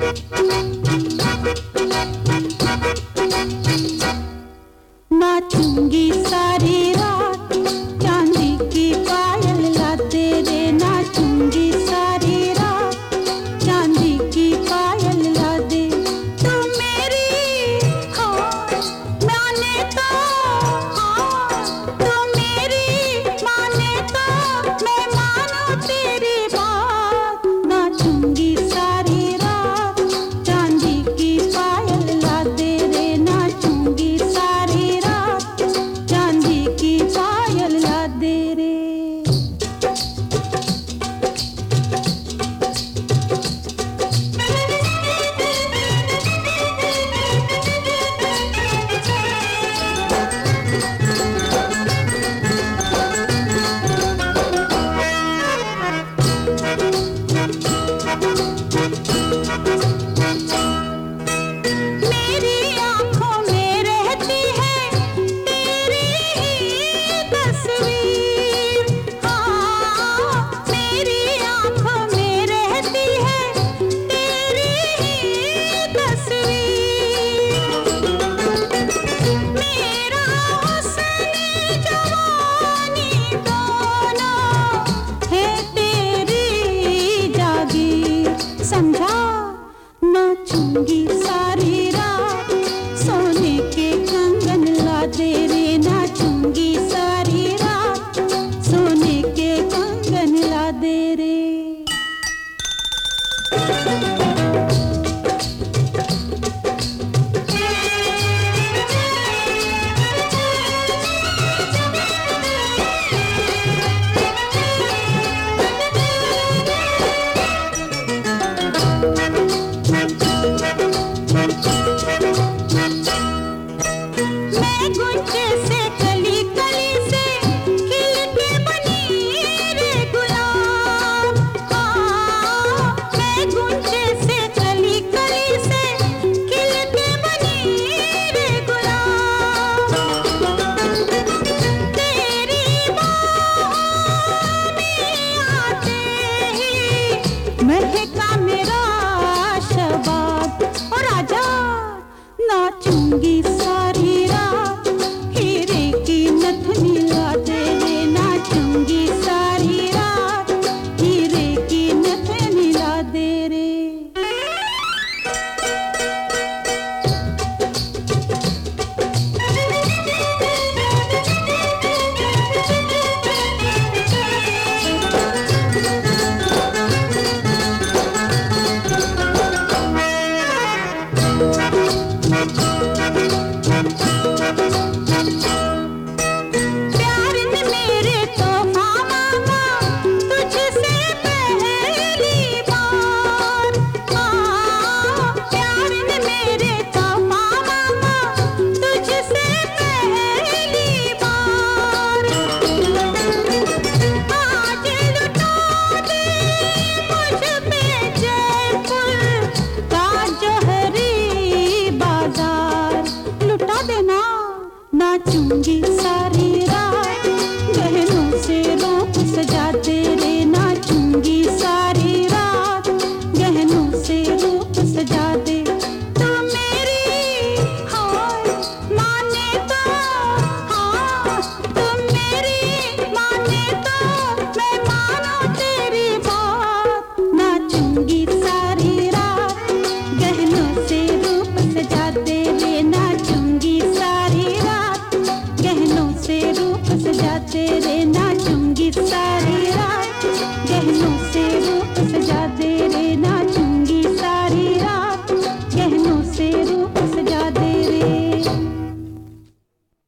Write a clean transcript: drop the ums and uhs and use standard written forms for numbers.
नाचूंगी सारी रात चांदी की पायल ला दे रे, नाचूंगी सारी रात चांदी की पायल ला दे। तू मेरी माने तो हाँ, तू मेरी माने तो मैं मानूं तेरी बात। नाचूंगी सारी रात चांदी की पायल ला दे रे, नाचूंगी सारी रात चांदी की पायल ला दे रे। मेरी आँखों में रहती है तेरी ही तस्वीर, हाँ मेरी आँखों में रहती है तेरी ही तस्वीर। मेरा हुस्न जवानी दोनों है तेरी जागीर, समझा। नाचूंगी सारी रात सोने के कंगन ला दे रे, नाचूंगी सारी रात सोने के कंगन ला दे रे। मैं गुंजे से कली कली से खिल के बनी रे गुलाब, हाँ मैं गुंजे से कली कली से खिल के बनी रे गुलाब। तेरी बाहों में आते ही महका मेरा शबाब। और आजा नाचूंगी सारी रात हीरे की नथनी ला दे रे, नाचूंगी सारी रात हीरे की नथनी ला दे रे। प्यार ने मेरे तोहफा मांगा तुझसे पहली बार, हाँ प्यार ने मेरे तोहफा मांगा तुझसे पहली बार। आज लुटा दे मुझ पे जयपुर का जौहरी बाजार, लुटा देना। नाचूंगी सारी